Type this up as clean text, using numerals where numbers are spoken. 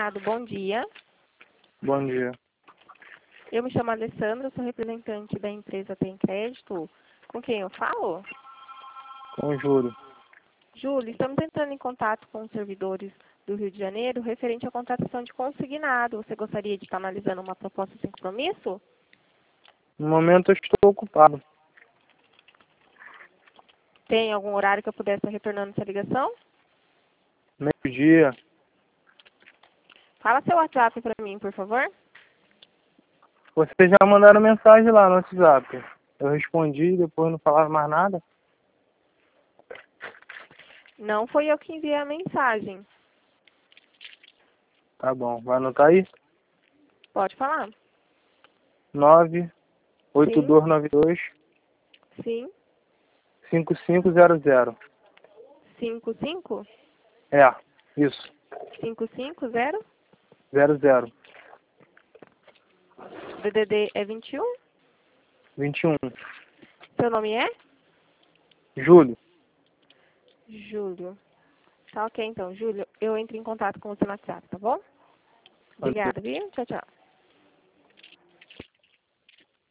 Consignado, bom dia. Bom dia. Eu me chamo Alessandra, sou representante da empresa Tem Crédito. Com quem eu falo? Com o Júlio. Júlio, estamos entrando em contato com os servidores do Rio de Janeiro referente à contratação de consignado. Você gostaria de estar analisando uma proposta sem compromisso? No momento eu estou ocupado. Tem algum horário que eu pudesse estar retornando essa ligação? Meio-dia. Fala seu WhatsApp para mim, por favor. Vocês já mandaram mensagem lá no WhatsApp. Eu respondi, depois não falaram mais nada. Não foi eu que enviei a mensagem. Tá bom. Vai anotar aí? Pode falar. 98292 Sim. 5500. 55? É, isso. 550? 00. DDD é 21? 21. Seu nome é? Júlio. Júlio. Tá ok então, Júlio. Eu entro em contato com você no WhatsApp, tá bom? Obrigada, viu? Tchau, tchau.